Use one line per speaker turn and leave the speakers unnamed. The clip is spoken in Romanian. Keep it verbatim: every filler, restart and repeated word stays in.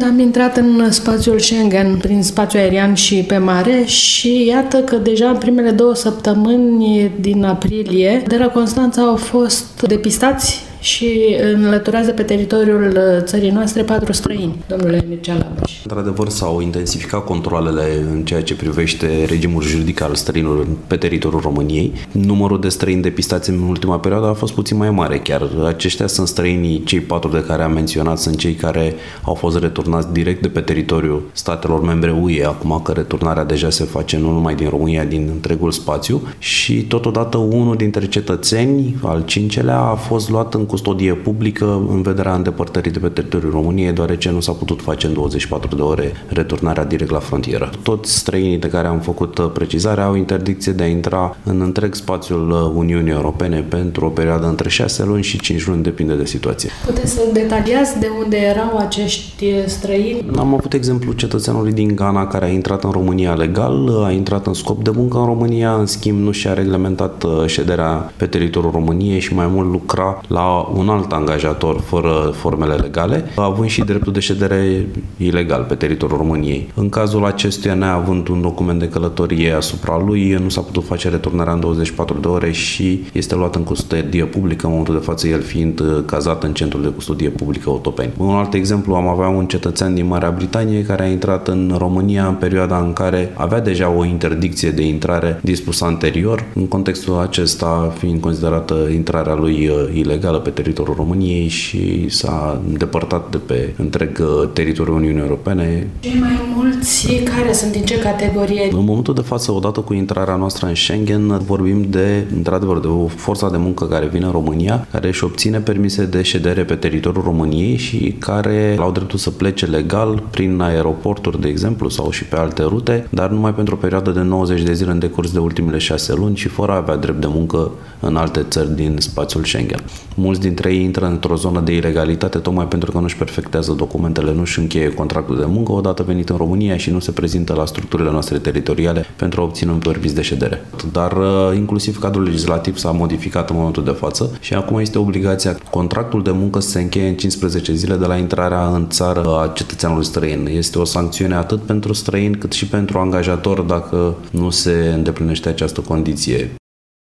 Am intrat în spațiul Schengen, prin spațiul aerian și pe mare și iată că deja în primele două săptămâni din aprilie, de la Constanța au fost depistați și înlăturează pe teritoriul țării noastre patru străini, domnule Mircea Labuș.
Într-adevăr, s-au intensificat controalele în ceea ce privește regimul juridic al străinilor pe teritoriul României. Numărul de străini depistați în ultima perioadă a fost puțin mai mare. Chiar aceștia sunt străinii, cei patru de care am menționat, sunt cei care au fost returnați direct de pe teritoriul statelor membre U E, acum că returnarea deja se face nu numai din România, din întregul spațiu, și totodată unul dintre cetățeni, al cincelea, a fost luat în custodie publică în vederea îndepărtării de pe teritoriul României, deoarece nu s-a putut face în douăzeci și patru de ore returnarea direct la frontieră. Toți străinii de care am făcut precizarea au interdicție de a intra în întreg spațiul Uniunii Europene pentru o perioadă între șase luni și cinci luni, depinde de situație.
Puteți să detaliați de unde erau acești străini?
Am avut exemplu cetățeanului din Ghana care a intrat în România legal, a intrat în scop de muncă în România, în schimb nu și-a reglementat șederea pe teritoriul României și mai mult lucra la un alt angajator fără formele legale, având și dreptul de ședere ilegal pe teritoriul României. În cazul acestuia, neavând un document de călătorie asupra lui, nu s-a putut face returnarea în douăzeci și patru de ore și este luat în custodie publică, în momentul de față el fiind cazat în centrul de custodie publică Otopeni. Un alt exemplu, am avea un cetățean din Marea Britanie care a intrat în România în perioada în care avea deja o interdicție de intrare dispusă anterior, în contextul acesta fiind considerată intrarea lui ilegală pe teritoriul României și s-a îndepărtat de pe întreg teritoriul Uniunii Europene.
Cei mai mulți care sunt din ce categorie?
În momentul de față, odată cu intrarea noastră în Schengen, vorbim de, într-adevăr, de o forță de muncă care vine în România, care își obține permise de ședere pe teritoriul României și care au dreptul să plece legal prin aeroporturi, de exemplu, sau și pe alte rute, dar numai pentru o perioadă de nouăzeci de zile în decurs de ultimele șase luni și fără a avea drept de muncă în alte țări din spațiul Schengen. Mulți dintre ei intră într-o zonă de ilegalitate tocmai pentru că nu-și perfectează documentele, nu-și încheie contractul de muncă odată venit în România și nu se prezintă la structurile noastre teritoriale pentru a obține un permis de ședere. Dar inclusiv cadrul legislativ s-a modificat în momentul de față și acum este obligația contractul de muncă să se încheie în cincisprezece zile de la intrarea în țară a cetățeanului străin. Este o sancțiune atât pentru străin cât și pentru angajator dacă nu se îndeplinește această condiție.